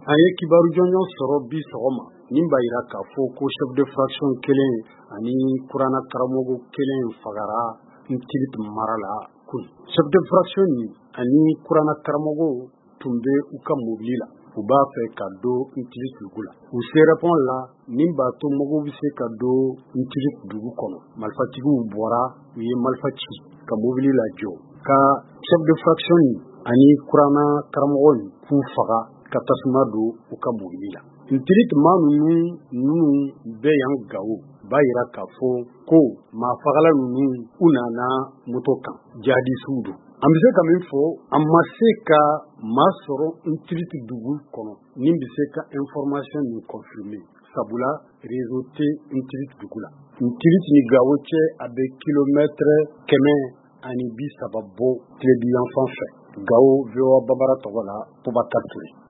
An ye kibaru jɔnjɔn sɔrɔ bi sɔgɔma min b'a jira k'a fɔ ko chef de fraction kelen ani kuranna karamɔgɔ kelen fagara Ntilit mara la kun. Chef de fraction ani kuranna karamɔgɔ tun bɛ u ka mobili la. U b'a fɛ ka don Ntilit dugu la. U sera pont la min b'a to mɔgɔw bɛ se ka don Ntilit dugu kɔnɔ. Malifatigiw bɔra u ye marifa ci ka mobili lajɔ ka chef de fraction ani kuranna karamɔgɔ k'u faga ka tasuma don u ka mobili la. Ntilit maa ninnu bɛ yan Gawo b'a jira k'a fɔ ko maa fagala ninnu u nana moto kan jihadisiw don. An bɛ se ka min fɔ an ma se ka maa sɔrɔ Ntilit dugu kɔnɔ min bɛ se ka information nin confirmer sabula réseau tɛ Ntilit dugu la. Ntilit ni Gawo cɛ a bɛ kilomètre 130 bɔ tile bi yan fan fɛ. Gawo VOA Babara tɔgɔ la Boubacar Touré.